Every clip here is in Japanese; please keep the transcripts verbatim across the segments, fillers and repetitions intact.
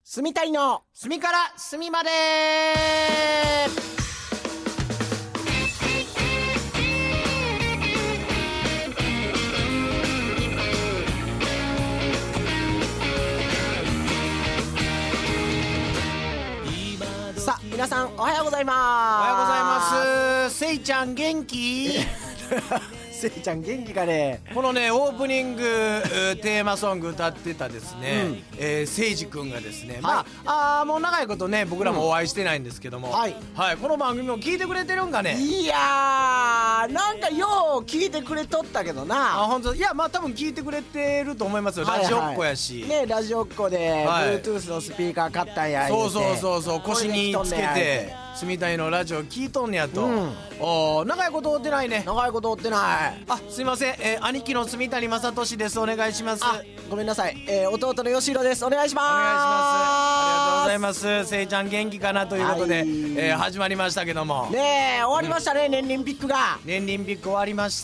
住みたいの隅から隅まで。 さあ皆さんおはようございます。 おはようございます。せいちゃん元気？ せいちゃん元気かね。 このねオープニングテーマソング歌ってたですね、うんえー、せいじくんがですね、はい、まああもう長いことね僕らもお会いしてないんですけども、うん、はい、はい、この番組も聞いてくれてるんかね。 いやーなんかよう聞いてくれとったけどな。 あ本当いやまあ多分聞いてくれてると思いますよ、はいはい、ラジオっ子やしねラジオっ子で、はい、Bluetooth のスピーカー買ったんやそうそうそうそう腰につけて住みたいのラジオ聞いとんねやと、うん、お長いこと追ってないね。 長いこと追ってない。 あすいません、えー、兄貴の住谷正俊です。お願いします。 あごめんなさい、えー、弟の吉弘です。お願いします。 お願いします。ありがとうございます。せいちゃん元気かなということで、はいえー、始まりましたけどもねえ終わりましたね、うん、年輪ピックが年輪ピック終わりました。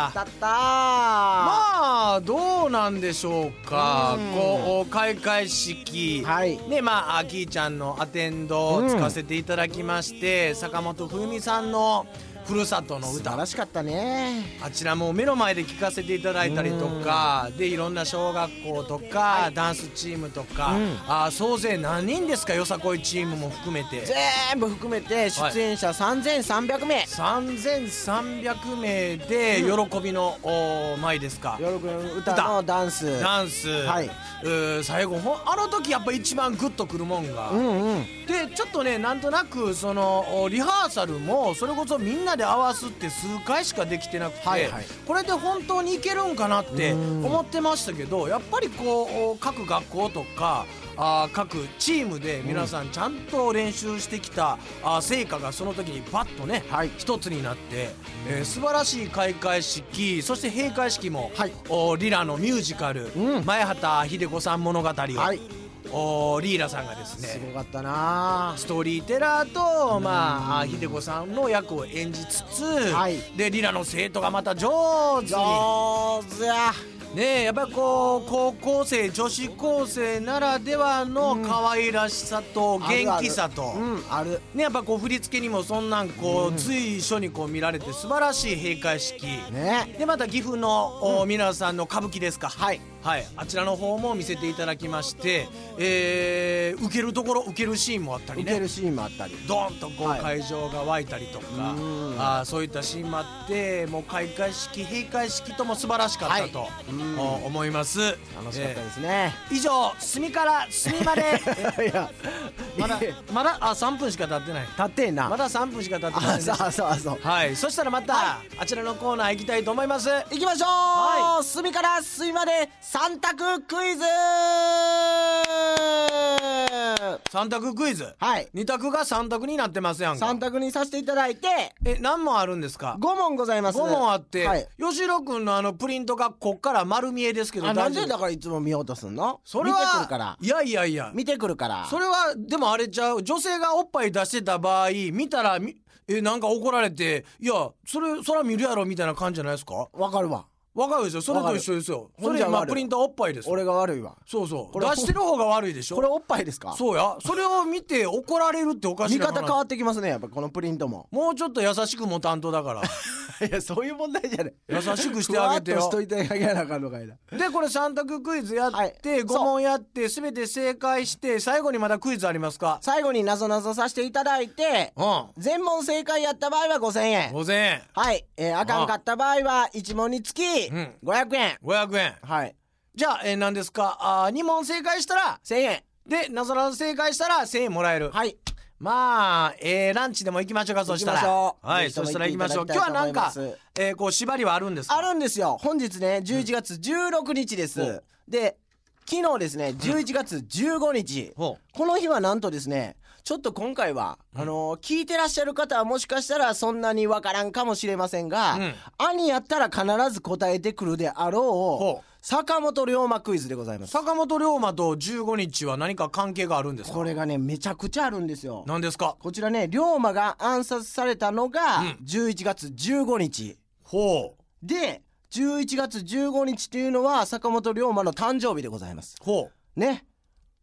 終わったったまあどうなんでしょうか、うん、こう開会式、はい、ねまああきーちゃんのアテンドをつかせていただきまして、うん、坂本冬美さんのふるさとの歌素晴らしかったね。 あちらも目の前で聴かせていただいたりとかでいろんな小学校とか、はい、ダンスチームとか、うん、あ総勢何人ですかよさこいチームも含めて全部含めて出演者さんぜんさんびゃくめい、はい、 さんぜんさんびゃくめいで喜びの、うん、舞ですか。 喜びの歌のダンスダンス、はい、う最後ほあの時やっぱ一番グッとくるもんが、うんうん、でちょっとねなんとなくそのリハーサルもそれこそみんなで合わすって数回しかできてなくて、はいはい、これで本当にいけるんかなって思ってましたけどやっぱりこう各学校とかあ各チームで皆さんちゃんと練習してきたあ成果がその時にバッとね、はい、一つになって、えー、素晴らしい開会式そして閉会式も、はい、おリラのミュージカル、うん、前畑秀子さん物語を、はいおリーラさんがですねすごかったなストーリーテラーと、まあ、秀子さんの役を演じつつ、はい、でリラの生徒がまた上手に上手やねえやっぱりこう高校生女子高生ならではの可愛らしさと元気さと、 うん、あるねやっぱこう振り付けにもそんなんこう、うん、随所にこう見られて素晴らしい閉会式、ね、でまた岐阜の、うん、皆さんの歌舞伎ですかはいはい、あちらの方も見せていただきまして、えー、受けるところ受けるシーンもあったりね受けるシーンもあったりドーンとこう会場が湧いたりとか、はい、あそういったシーンもあってもう開会式閉会式とも素晴らしかったと、はい、思います。 楽しかったですね、 えー、以上隅から隅までいやまだまだあさんぷんしか経ってない経ってんなまださんぷんしか経ってないです。 あそうそうそうはいそしたらまた、はい、あちらのコーナー行きたいと思います。 行きましょう、はい、隅から隅までさん択クイズさん択クイズはいに択がさん択になってますやんか。 さん択にさせていただいてえ何問あるんですか。 ご問ございます。 ご問あって、 はい、 吉野くんのあのプリントがこっから丸見えですけどあなんでだからいつも見ようとすんの。 それは見てくるからいやいやいや見てくるからそれはでもあれちゃう女性がおっぱい出してた場合見たらえなんか怒られていやそれそら見るやろみたいな感じじゃないですか。 わかるわわかるですよ。それと一緒ですよ。それ今プリントはおっぱいです。 俺が悪いわ。 そうそう出してる方が悪いでしょ。 これおっぱいですか。 そうやそれを見て怒られるっておかしいな。 見方変わってきますねやっぱこのプリントももうちょっと優しくも担当だからいやそういう問題じゃない優しくしてあげてよふわっとしといてあげなあかんのかいな。 でこれさん択クイズやって、はい、ご問やって全て正解して最後にまだクイズありますか。 最後になぞなぞさせていただいて、うん、全問正解やった場合はごせんえんごせんえんはい、えー、あかんかった場合はいち問につきごひゃくえんごひゃくえんはいじゃあ、えー、何ですかあに問正解したらせんえんでなぞなぞ正解したらせんえんもらえる。はいまあ、えー、ランチでも行きましょうか。そしたら行きましょうはいそしたら行きましょう。今日はなんか、えー、こう縛りはあるんですか。 あるんですよ。本日ねじゅういちがつじゅうろくにちです、うん、で昨日ですねじゅういちがつじゅうごにち、うん、この日はなんとですねちょっと今回は、うん、あのー、聞いてらっしゃる方はもしかしたらそんなにわからんかもしれませんが、うん、兄やったら必ず答えてくるであろう坂本龍馬クイズでございます。 坂本龍馬とじゅうごにちは何か関係があるんですか。 これがねめちゃくちゃあるんですよ。 何ですか。 こちらね龍馬が暗殺されたのがじゅういちがつじゅうごにち、 うん、ほうでじゅういちがつじゅうごにちというのは坂本龍馬の誕生日でございます。 ほうね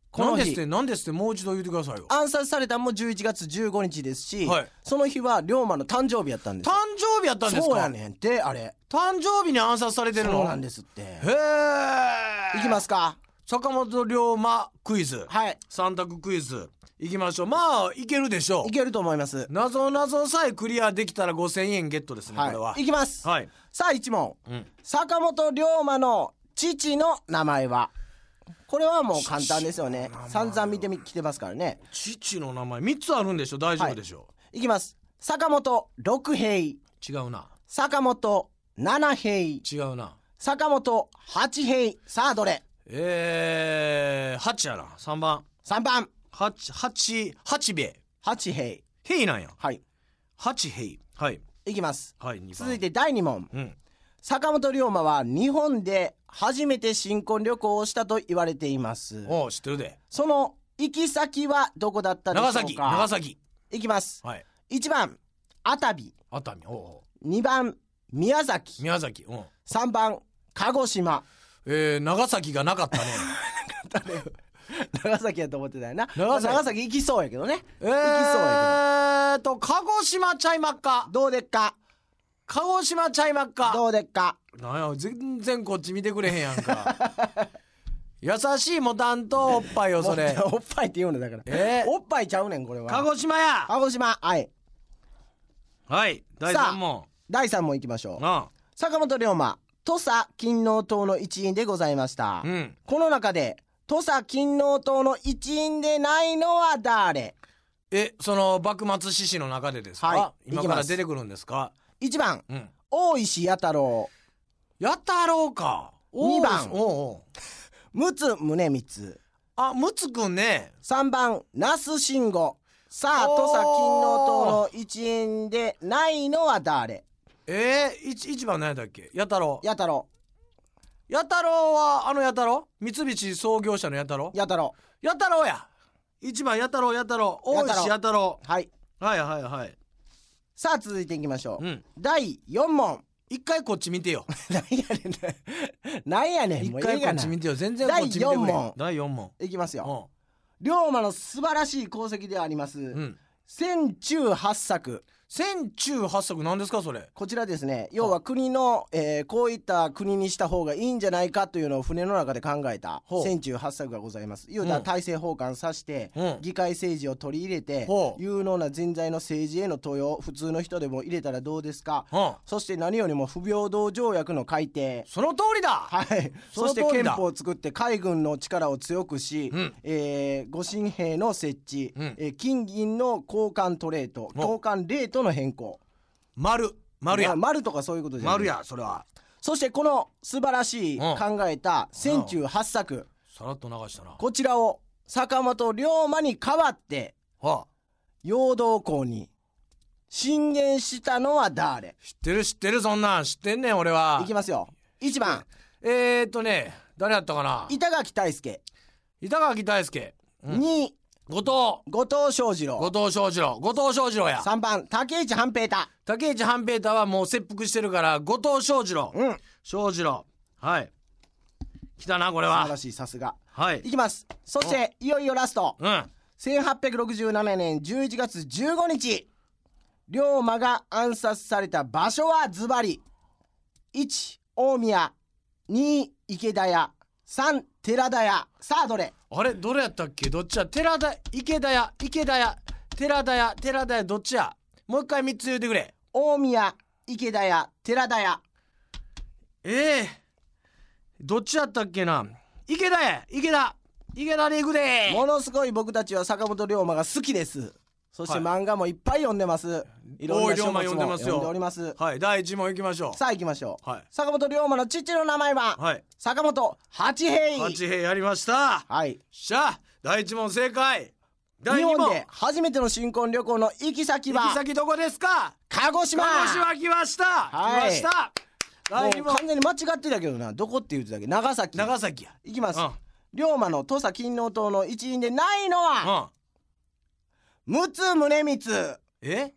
この日なんですってなんですってもう一度言ってくださいよ。 暗殺されたのもじゅういちがつじゅうごにちですし、 はい、 その日は龍馬の誕生日やったんです。 誕生日やったんですか。 そうやねんってあれ誕生日に暗殺されてるの。 そうなんですって。 へえ。 いきますか。 坂本龍馬クイズ、 はい、 さん択クイズいきましょう。まあいけるでしょう。 いけると思います。 謎謎さえクリアできたらごせんえんゲットですね、 はい、 これは。 いきます、 はい、 さあいち問、 うん、 坂本龍馬の父の名前は。これはもう簡単ですよね。散々見てきてますからね。 父の名前みっつあるんでしょ。大丈夫でしょう。 はい、いきます。坂本六平。違うな。 坂本七平。 違うな。 坂本八平。さあどれ。 えー、はちやな。さんばん。 さんばん。 はち、はち、八兵衛。 八平。 平なんや。 はい。 八平。はい。 いきます。 はい、にばん。 続いてだいに問。 うん。 坂本龍馬は日本で初めて新婚旅行をしたと言われています。 おう、知ってるで。 その行き先はどこだったでしょうか。 長崎。長崎。 いきます。 はい。 いちばん熱海。 熱海。おうおう。 にばん宮崎。 宮崎。うん。 さんばん鹿児島。 えー、長崎がなかったね。 長崎やと思ってたよな。 長崎、 長崎行きそうやけどね。 えー、 行きそうやけど。えーと鹿児島ちゃいまっか。 どうでっか。 鹿児島ちゃいまっか。 どうでっか。 なんや全然こっち見てくれへんやんか。優しいもたんとおっぱいよそれ。 おっぱいって言うのだから、 えー、 おっぱいちゃうねんこれは。 鹿児島や。 鹿児島。はいはいだいさん問。 だいさん問いきましょう。 ああ、 坂本龍馬土佐勤王党の一員でございました、 うん、 この中で土佐勤王党の一員でないのは誰。 えその幕末志士の中でですか、 はい、 今から出てくるんですか。 いちばん、 うん、 大石弥太郎。 弥太郎か。 にばん、 おうおう、 陸奥宗光。 あ、陸奥くんね。 さんばん那須慎吾。さあ土佐勤王党の一員でないのは誰。 えー、一, 一番何やったっけ。弥太郎。 弥太郎。 弥太郎はあの弥太郎、三菱創業者の弥太郎。 弥太郎。 弥太郎や。一番弥太郎弥太郎大石弥太郎。 はい、 はいはいはい。 さあ続いていきましょう、うん、だいよん問。 一回こっち見てよ。 なんやねんなんやねん。 一回こっち見てよ。全然こっち見てくれ。 だいよん問。 だいよん問いきますよ。龍馬の素晴らしい功績であります、うん、千中八策。 千中八策なんですかそれ。 こちらですね、要は国の、えー、こういった国にした方がいいんじゃないかというのを船の中で考えた千中八策がございます。いうたら大政奉還さして、うん、議会政治を取り入れて、うん、有能な人材の政治への登用、普通の人でも入れたらどうですか、うん、そして何よりも不平等条約の改定。 その通りだ。 はい。そして憲法を作って海軍の力を強くし、うん、えー、御神兵の設置、うん、えー、金銀の交換トレート、交換レートの変更。 丸丸や、 ま、丸とかそういうことじゃない。 丸やそれは。 そしてこの素晴らしい考えた千中八策、 さらっと流したな。 こちらを坂本龍馬に代わって、はあ、陽動校に進言したのは誰。 知ってる知ってる、そんなん知ってんねん俺は。 いきますよ。いちばん、 えーっとね誰やったかな。 板垣退助。 板垣退助、 うん、に後藤後藤象二郎。 後藤象二郎後藤象二郎や。 さんばん竹内半平太。 竹内半平太はもう切腹してるから後藤象二郎。うん、象二郎。はい、来たなこれは。 素晴らしい、さすが。 はい、 いきます。そしていよいよラスト、うん、せんはっぴゃくろくじゅうななねんじゅういちがつじゅうごにち、龍馬が暗殺された場所はズバリいち大宮、に池田屋、さん寺田屋。さあどれ。 あれどれやったっけ。どっちや。寺田池田屋池田屋寺田屋寺田屋どっちや。もう一回みっつ言うてくれ。 大宮、池田屋、寺田屋。 ええー、どっちやったっけな。池田や池田池田で行くで。 ものすごい僕たちは坂本龍馬が好きです。そして漫画もいっぱい読んでます。いろんな書物も読んでおります。 はい、だいいち問行きましょう。 さあ行きましょう、 はい、 坂本龍馬の父の名前は、はい、坂本八平。 八平やりました。はい、しゃあだいいち問正解。だいに問、 日本で初めての新婚旅行の行き先は。 行き先どこですか。 鹿児島。 鹿児島来ました、はい、来ました。 だいに問完全に間違ってたけどな。どこって言ってたっけ。長崎。 長崎や。 行きます、うん、龍馬の土佐勤王党の一員でないのは、うん、陸奥宗光。え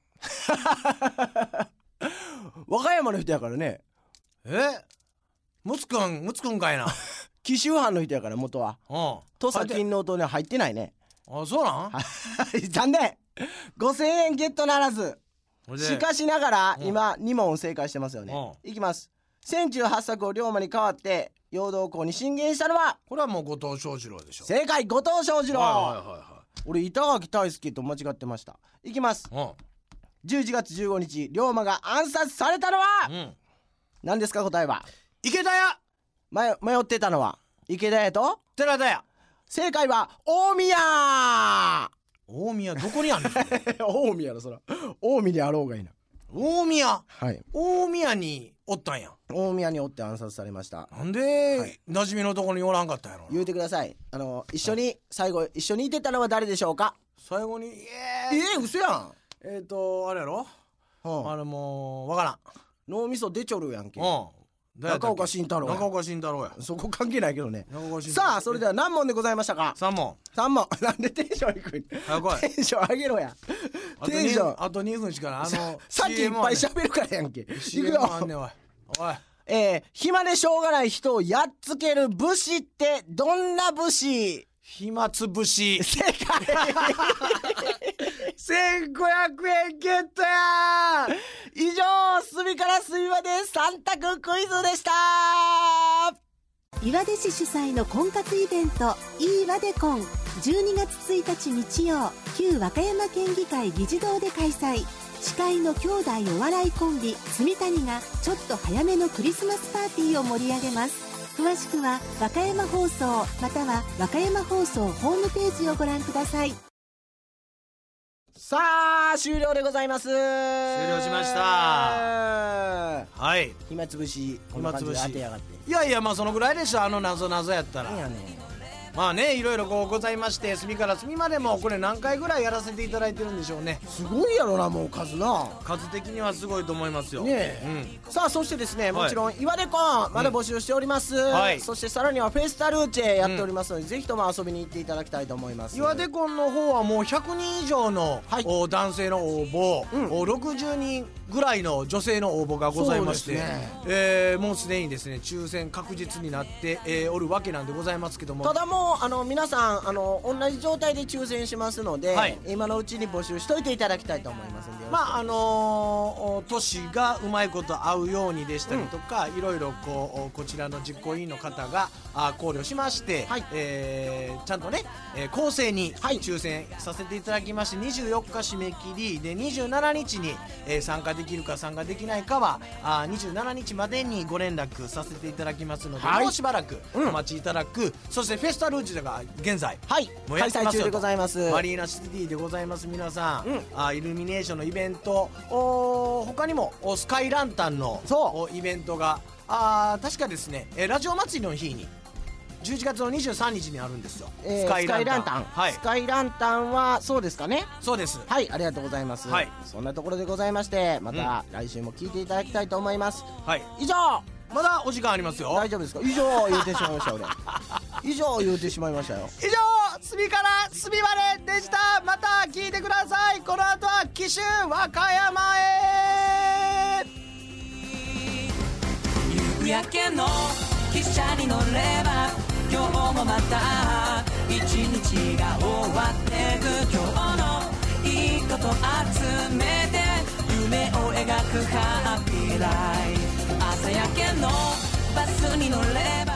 和歌山の人やからね。 えむつくんむつくんかいな。 紀州藩の人やから元は。うん、 土佐勤労党には入ってないね。 あ、そうなん残念ごせんえんゲットならず。しかしながら今に問正解してますよね。いきます。千中八作を龍馬に代わって陽動校に進言したのは。 これはもう後藤翔二郎でしょ。 正解、後藤翔二郎。 はいはいはいはい、 俺板垣大輔と間違ってました。いきます。じゅういちがつじゅうごにち龍馬が暗殺されたのは、うん、何ですか？答えは池田屋。 迷迷ってたのは池田屋と寺田屋。 正解は大宮。 大宮どこにあんの？ 大宮のそら大宮にあろうがいいな。 大宮、 はい、 大宮におったんや。 大宮におって暗殺されました。 なんで、はい、馴染みのところにおらんかったんやろ。 言うてください。あの一緒に最後一緒にいてたのは誰でしょうか？ 最後にえー、えー、嘘やん。 えっ、ー、とあれやろ、うん、あれもうわからん。 脳みそ出ちょるやんけ、 うん、 中岡慎太郎や。 中岡慎太郎や。 そこ関係ないけどね。さあそれでは何問でございましたか？ さん問。 さん問。なんでテンション低い？テンション上げろや。テンションあとにふんしかない。あのさっきいっぱい喋るからやんけ。いくよ。 あんねんおいおい。 えー、暇でしょうがない人をやっつける武士ってどんな武士？ 暇つぶし。 正解。 せんごひゃくえんゲットや。 以上、隅から隅までさん択クイズでした。 岩出市主催の婚活イベントいいわで婚、じゅうにがつついたち日曜、旧和歌山県議会議事堂で開催。司会の兄弟お笑いコンビ住谷がちょっと早めのクリスマスパーティーを盛り上げます。詳しくは和歌山放送または和歌山放送ホームページをご覧ください。 さあ終了でございます。終了しました。はい。 暇つぶしこんな感じで当てやがって。 いやいやまあそのぐらいでしょ。あの謎謎やったら。 いやね。 まあねいろいろこうございまして、隅から隅までもこれ何回ぐらいやらせていただいてるんでしょうね。 すごいやろなもう数な。 数的にはすごいと思いますよ。 ねえ、うん、さあそしてですねもちろん岩出コンまだ募集しております、うんはい、そしてさらにはフェスタルーチェやっておりますので、うん、ぜひとも遊びに行っていただきたいと思います。 岩出コンの方はもうひゃくにん以上の、はい、男性の応募、うん、ろくじゅうにんぐらいの女性の応募がございまして、ねえー、もうすでにですね抽選確実になって、えー、おるわけなんでございますけども、 ただもうあの皆さんあの同じ状態で抽選しますので、はい、今のうちに募集しといていただきたいと思いますんで、 まああのー、年がうまいこと合うようにでしたりとか、うん、いろいろこうこちらの実行委員の方があ考慮しまして、はい、えー、ちゃんとね、えー、公正に抽選させていただきまして、にじゅうよっか締め切りでにじゅうしちにちに、えー、参加できるか参加できないかはあにじゅうしちにちまでにご連絡させていただきますので、はい、もうしばらくお待ちいただく、うん、そしてフェスタルーチェが現在、 はい、もうやってますよと。開催中でございます。 マリーナシティでございます。皆さん、うん、あイルミネーションのイベント、お他にもスカイランタンのイベントがあ確かですね、ラジオ祭りの日にじゅういちがつのにじゅうさんにちにあるんですよ、 えー、スカイランタン、はい、スカイランタンはそうですかね。 そうです。 はい、ありがとうございます、はい、そんなところでございまして、また来週も聞いていただきたいと思います、うん、はい、以上。 まだお時間ありますよ。 大丈夫ですか？以上言うてしまいました俺以上言うてしまいましたよ。 以上隅から隅まででした。また聞いてください。この後は紀州和歌山へ。夕焼けの汽車に乗れば今日もまた一日が終わってく。今日のいいこと集めて夢を描くハッピーライフ。朝焼けのバスに乗れば